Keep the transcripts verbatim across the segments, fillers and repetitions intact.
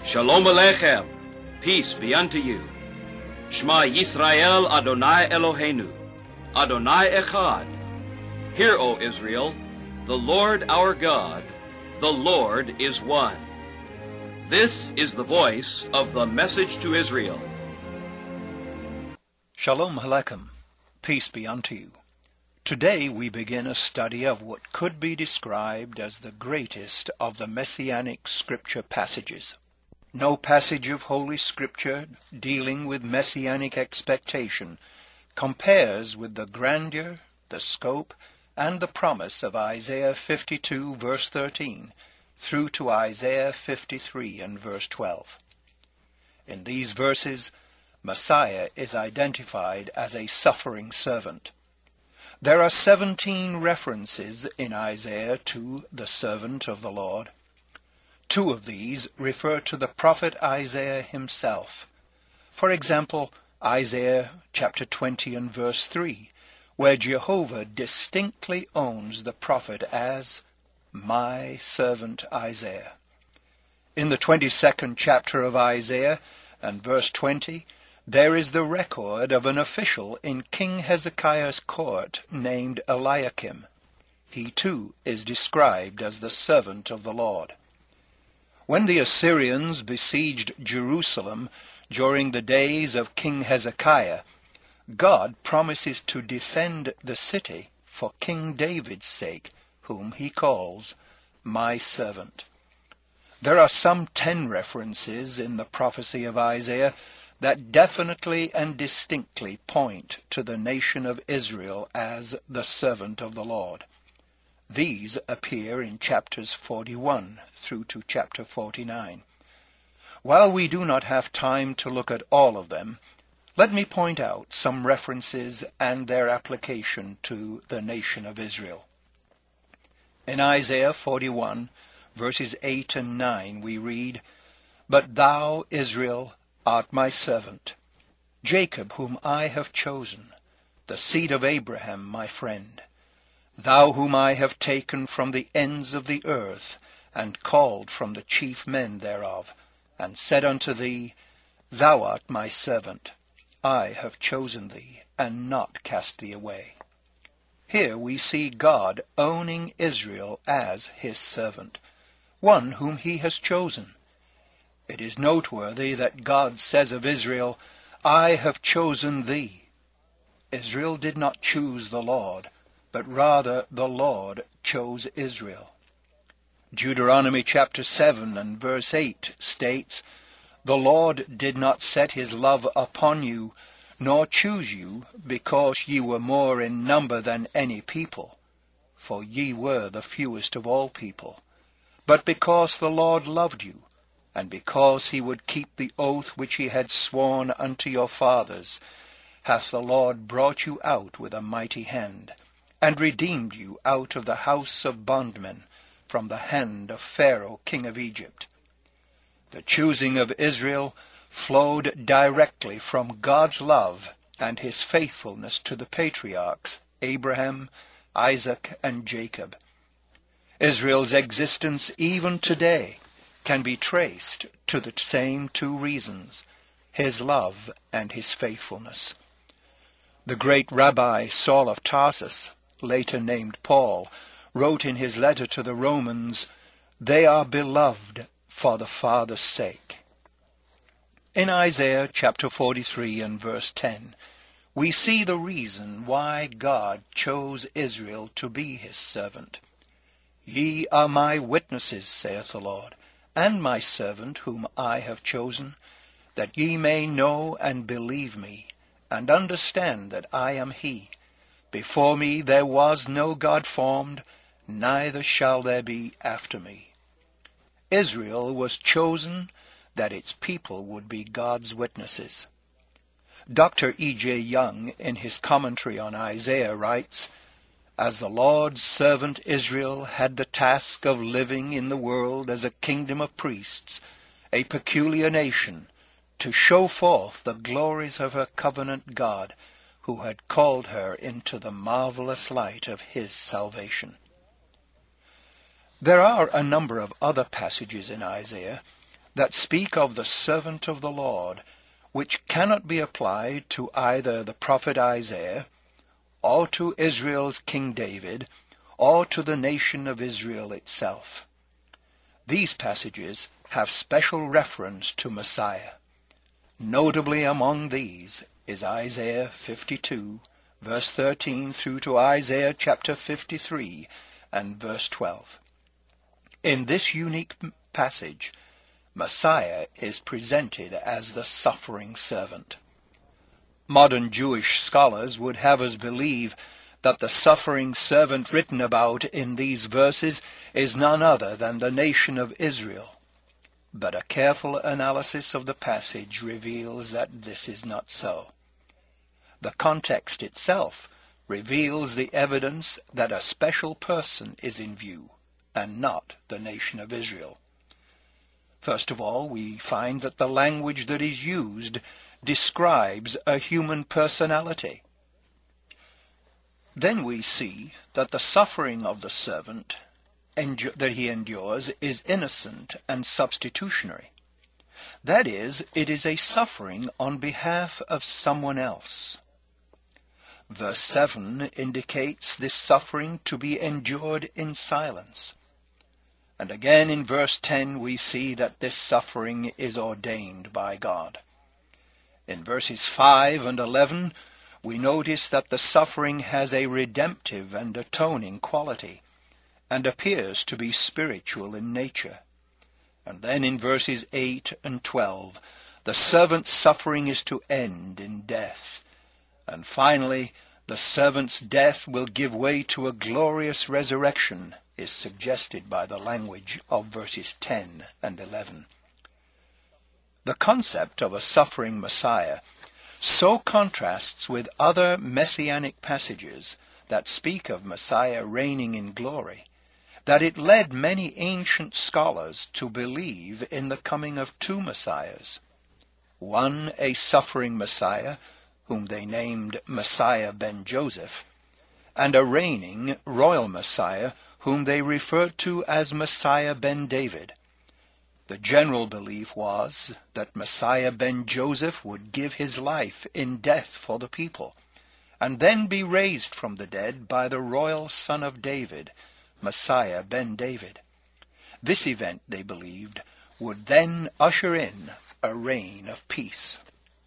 Shalom Aleichem, peace be unto you. Shema Yisrael Adonai Eloheinu, Adonai Echad. Hear, O Israel, the Lord our God, the Lord is one. This is the voice of the message to Israel. Shalom Aleichem, peace be unto you. Today we begin a study of what could be described as the greatest of the Messianic Scripture passages. No passage of Holy Scripture dealing with Messianic expectation compares with the grandeur, the scope, and the promise of Isaiah fifty-two, verse thirteen, through to Isaiah fifty-three and verse twelve. In these verses, Messiah is identified as a suffering servant. There are seventeen references in Isaiah to the servant of the Lord. Two of these refer to the prophet Isaiah himself. For example, Isaiah chapter twenty and verse three, where Jehovah distinctly owns the prophet as my servant Isaiah. In the twenty-second chapter of Isaiah and verse twenty, there is the record of an official in King Hezekiah's court named Eliakim. He too is described as the servant of the Lord. When the Assyrians besieged Jerusalem during the days of King Hezekiah, God promises to defend the city for King David's sake, whom he calls my servant. There are some ten references in the prophecy of Isaiah that definitely and distinctly point to the nation of Israel as the servant of the Lord. These appear in chapters forty-one through to chapter forty-nine. While we do not have time to look at all of them, let me point out some references and their application to the nation of Israel. In Isaiah forty-one, verses eight and nine, we read, "But thou, Israel, art my servant, Jacob whom I have chosen, the seed of Abraham my friend. Thou whom I have taken from the ends of the earth, and called from the chief men thereof, and said unto thee, Thou art my servant. I have chosen thee, and not cast thee away." Here we see God owning Israel as his servant, one whom he has chosen. It is noteworthy that God says of Israel, "I have chosen thee." Israel did not choose the Lord, but rather the Lord chose Israel. Deuteronomy chapter seven and verse eight states, "The Lord did not set his love upon you, nor choose you, because ye were more in number than any people, for ye were the fewest of all people, but because the Lord loved you, and because he would keep the oath which he had sworn unto your fathers, hath the Lord brought you out with a mighty hand, and redeemed you out of the house of bondmen, from the hand of Pharaoh king of Egypt." The choosing of Israel flowed directly from God's love and his faithfulness to the patriarchs, Abraham, Isaac, and Jacob. Israel's existence even today can be traced to the same two reasons, his love and his faithfulness. The great Rabbi Saul of Tarsus, later named Paul, wrote in his letter to the Romans, "They are beloved for the Father's sake." In Isaiah chapter forty-three and verse ten, we see the reason why God chose Israel to be his servant. "Ye are my witnesses, saith the Lord, and my servant whom I have chosen, that ye may know and believe me, and understand that I am he. Before me there was no God formed, neither shall there be after me." Israel was chosen that its people would be God's witnesses. Doctor E J Young, in his commentary on Isaiah, writes, "As the Lord's servant Israel had the task of living in the world as a kingdom of priests, a peculiar nation, to show forth the glories of her covenant God, who had called her into the marvelous light of his salvation." There are a number of other passages in Isaiah that speak of the servant of the Lord, which cannot be applied to either the prophet Isaiah, or to Israel's King David, or to the nation of Israel itself. These passages have special reference to Messiah. Notably among these is Isaiah fifty-two, verse thirteen, through to Isaiah chapter fifty-three and verse twelve. In this unique passage, Messiah is presented as the suffering servant. Modern Jewish scholars would have us believe that the suffering servant written about in these verses is none other than the nation of Israel. But a careful analysis of the passage reveals that this is not so. The context itself reveals the evidence that a special person is in view, and not the nation of Israel. First of all, we find that the language that is used describes a human personality. Then we see that the suffering of the servant endu- that he endures is innocent and substitutionary. That is, it is a suffering on behalf of someone else. Verse seven indicates this suffering to be endured in silence. And again in verse ten we see that this suffering is ordained by God. In verses five and eleven we notice that the suffering has a redemptive and atoning quality, and appears to be spiritual in nature. And then in verses eight and twelve, the servant's suffering is to end in death. And finally, the servant's death will give way to a glorious resurrection, is suggested by the language of verses ten and eleven. The concept of a suffering Messiah so contrasts with other messianic passages that speak of Messiah reigning in glory, that it led many ancient scholars to believe in the coming of two Messiahs. One, a suffering Messiah, whom they named Messiah ben Joseph, and a reigning royal Messiah, whom they referred to as Messiah ben David. The general belief was that Messiah ben Joseph would give his life in death for the people, and then be raised from the dead by the royal son of David, Messiah ben David. This event, they believed, would then usher in a reign of peace.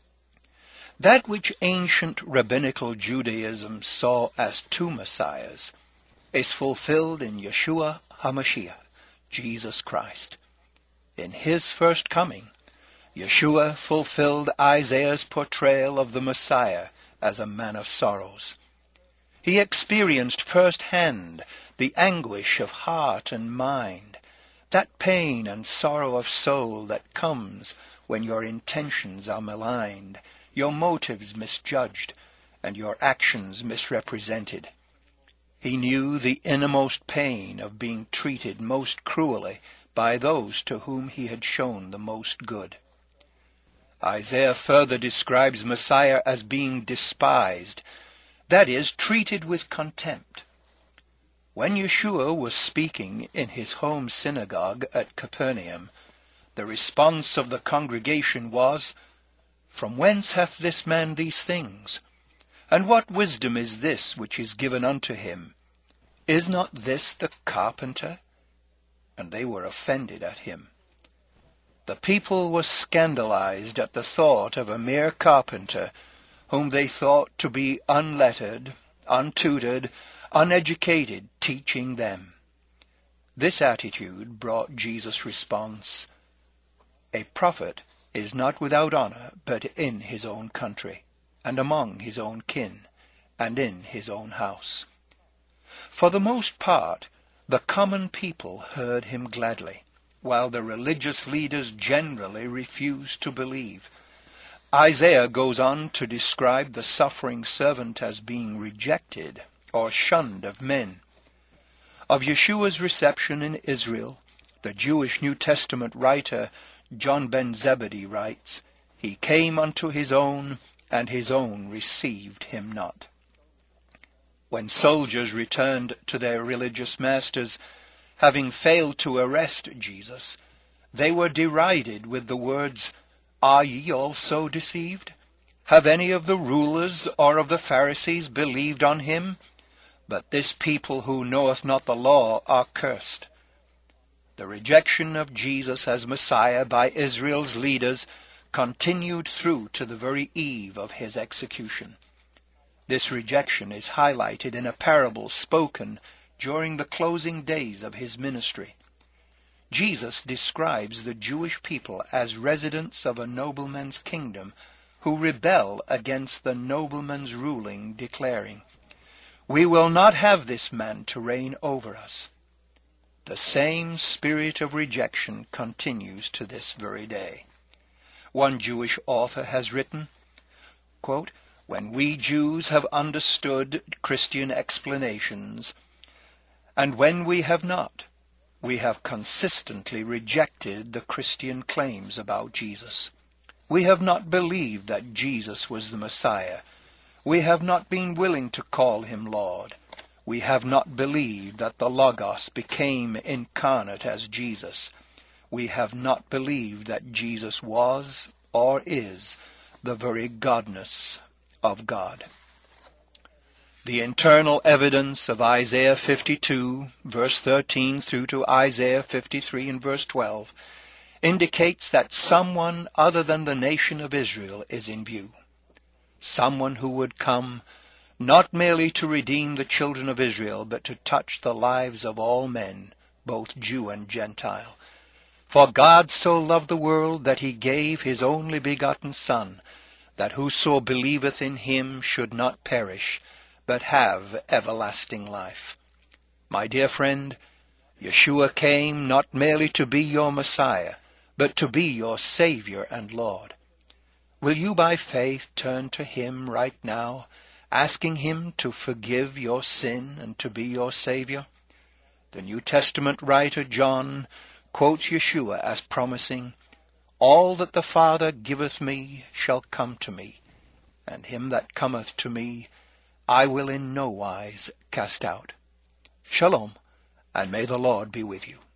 That which ancient rabbinical Judaism saw as two Messiahs is fulfilled in Yeshua HaMashiach, Jesus Christ. In his first coming, Yeshua fulfilled Isaiah's portrayal of the Messiah as a man of sorrows. He experienced firsthand the anguish of heart and mind, that pain and sorrow of soul that comes when your intentions are maligned, your motives misjudged, and your actions misrepresented. He knew the innermost pain of being treated most cruelly by those to whom he had shown the most good. Isaiah further describes Messiah as being despised, that is, treated with contempt. When Yeshua was speaking in his home synagogue at Capernaum, the response of the congregation was, "From whence hath this man these things? And what wisdom is this which is given unto him? Is not this the carpenter?" And they were offended at him. The people were scandalized at the thought of a mere carpenter, whom they thought to be unlettered, untutored, uneducated, teaching them. This attitude brought Jesus' response, "A prophet is not without honor but in his own country, and among his own kin, and in his own house." For the most part, the common people heard him gladly, while the religious leaders generally refused to believe. Isaiah goes on to describe the suffering servant as being rejected or shunned of men. Of Yeshua's reception in Israel, the Jewish New Testament writer John ben Zebedee writes, "He came unto his own, and his own received him not." When soldiers returned to their religious masters, having failed to arrest Jesus, they were derided with the words, "Are ye also deceived? Have any of the rulers or of the Pharisees believed on him? But this people who knoweth not the law are cursed." The rejection of Jesus as Messiah by Israel's leaders continued through to the very eve of his execution. This rejection is highlighted in a parable spoken during the closing days of his ministry. Jesus describes the Jewish people as residents of a nobleman's kingdom who rebel against the nobleman's ruling, declaring, "We will not have this man to reign over us." The same spirit of rejection continues to this very day. One Jewish author has written, quote, "When we Jews have understood Christian explanations, and when we have not, we have consistently rejected the Christian claims about Jesus. We have not believed that Jesus was the Messiah. We have not been willing to call him Lord. We have not believed that the Logos became incarnate as Jesus. We have not believed that Jesus was, or is, the very godness of God." The internal evidence of Isaiah fifty-two, verse thirteen, through to Isaiah fifty-three and verse twelve, indicates that someone other than the nation of Israel is in view. Someone who would come not merely to redeem the children of Israel, but to touch the lives of all men, both Jew and Gentile. For God so loved the world that he gave his only begotten Son, that whoso believeth in him should not perish, but have everlasting life. My dear friend, Yeshua came not merely to be your Messiah, but to be your Savior and Lord. Will you by faith turn to him right now, asking him to forgive your sin and to be your Savior? The New Testament writer John quotes Yeshua as promising, "All that the Father giveth me shall come to me, and him that cometh to me I will in no wise cast out." Shalom, and may the Lord be with you.